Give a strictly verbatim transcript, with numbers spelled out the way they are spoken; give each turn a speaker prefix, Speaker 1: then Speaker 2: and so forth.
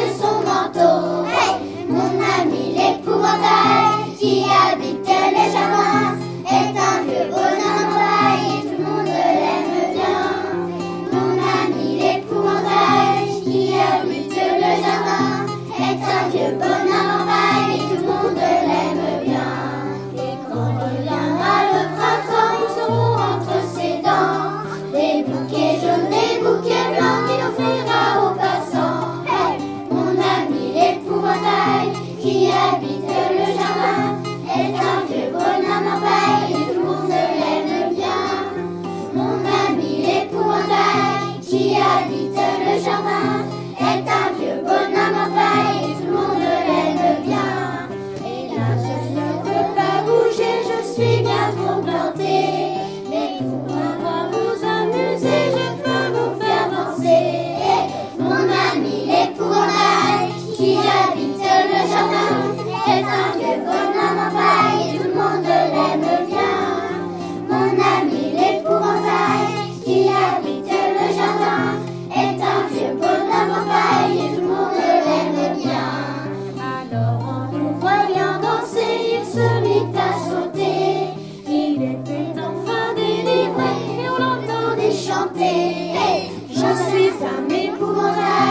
Speaker 1: de son manteau. Hey, mon ami l'épouvantail qui habite les jardins est un vieux bonhomme en paille et tout le monde l'aime bien. Mon ami l'épouvantail qui habite le jardin est un vieux bonhomme en paille et tout le monde l'aime bien. Et quand reviendra le printemps, nous serons entre ses dents des bouquets jaunes, des bouquets blancs qu'il offrira aux passants. Hey, mon ami l'épouvantail qui habite le jardin est un vieux bonhomme en paille et tout le monde l'aime bien. Mon ami l'épouvantail qui habite le jardin est un vieux bonhomme en paille et tout le monde l'aime bien. Et là je ne peux pas bouger, je suis bien trop planté, mais pour avoir vous amuser, je peux vous faire danser. Hey, mon ami l'épouvantail qui habite le jardin est un vieux bonhomme en paille et tout le monde l'aime bien. Mon ami l'épouvantail qui habite le jardin est un vieux bonhomme en paille et tout le monde l'aime bien. Alors en nous voyant danser, il se mit à sauter. Il était enfin délivré et on l'entendait chanter. Hey, je suis un épouvantail